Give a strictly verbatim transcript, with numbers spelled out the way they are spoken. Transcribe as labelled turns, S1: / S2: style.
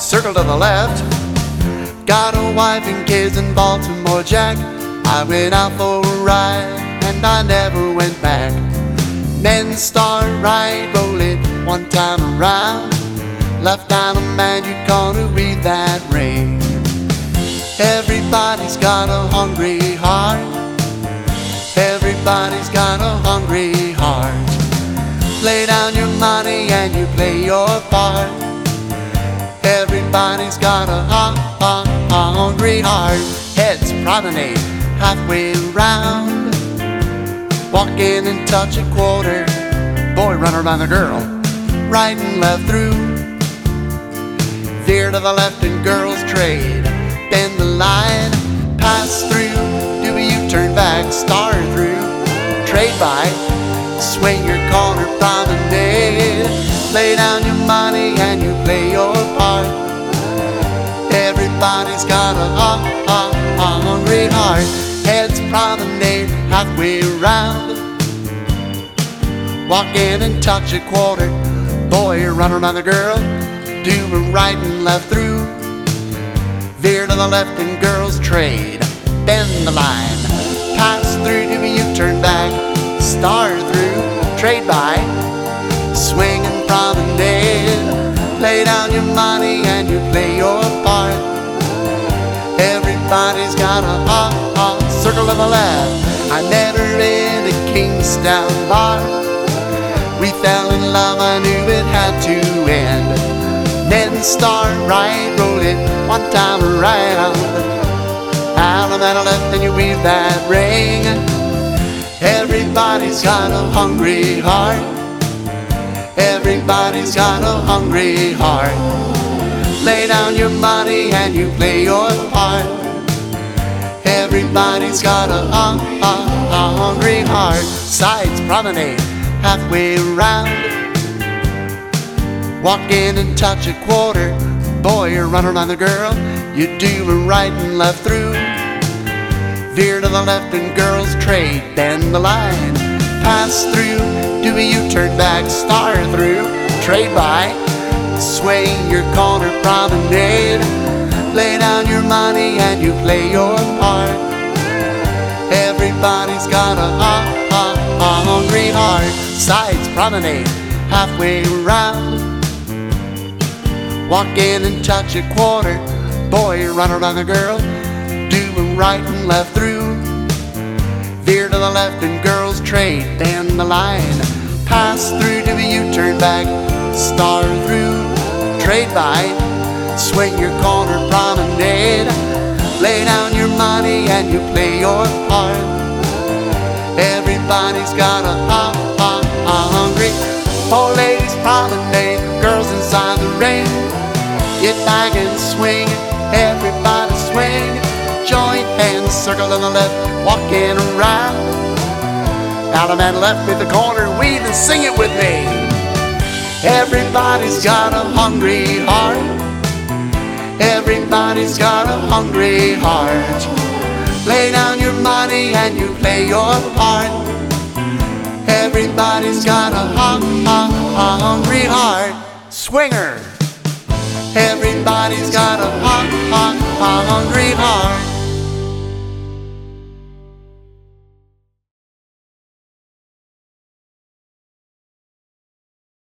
S1: circle to the left. Got a wife and kids in Baltimore, Jack. I went out for a ride and I never went back. Men start right, roll it one time around. Left down a man, you're gonna read that ring. Everybody's got a hungry heart. Everybody's got a hungry heart. Lay down your money and you play your part. Everybody's got a ha, ha, ha, hungry heart. Heads promenade halfway round. Walk in and touch a quarter. Boy, run around the girl. Right and left through. Veer to the left and girls trade. Bend the line, pass through. Do a U-turn back, star through. Trade by, swing your corner promenade. Lay down your money and you play your part. Everybody's got a ha, ha, ha, hungry heart. Heads promenade halfway round. Walk in and touch a quarter. Boy, run around the girl. Do a right and left through. Veer to the left and girls trade. Bend the line, pass through. Do a U-turn back, star through. Trade by, swing and promenade. Lay down your money and you play your part. Everybody's got a ha, ha, circle to the left. I met her in a Kingstown bar. We fell in love, I knew it had to end. Men start right, roll it one time around. Out of that left and you weave that ring. Everybody's got a hungry heart. Everybody's got a hungry heart. Lay down your money and you play your part. Everybody's got a, a, a, a hungry heart. Sides promenade halfway round. Walk in and touch a quarter. Boy, you're running around the girl. You do a right and left through. Veer to the left and girls trade. Bend the line, pass through. Do a U-turn back, star through. Trade by, swing your corner promenade. Lay down your money and you play your part. Everybody's got a ha, ha, ha, hungry heart. Sides promenade halfway round. Walk in and touch a quarter. Boy, you run around the girl. Do a right and left through. Veer to the left and girls trade. Bend the line, pass through. Do a U-turn back, star through. Trade by, swing your corner promenade. Lay down your money and you play your part. Everybody's got a ha, ha, ha, hungry. Old ladies promenade, girls inside the ring. Get back and swing, everybody swing. Joint hands, circle on the left, walking around. Out of that left with the corner, weave and sing it with me. Everybody's got a hungry heart. Everybody's got a hungry heart. Lay down your money and you play your part. Everybody's got a ha, ha, ha, hungry heart. Swinger. Everybody's got a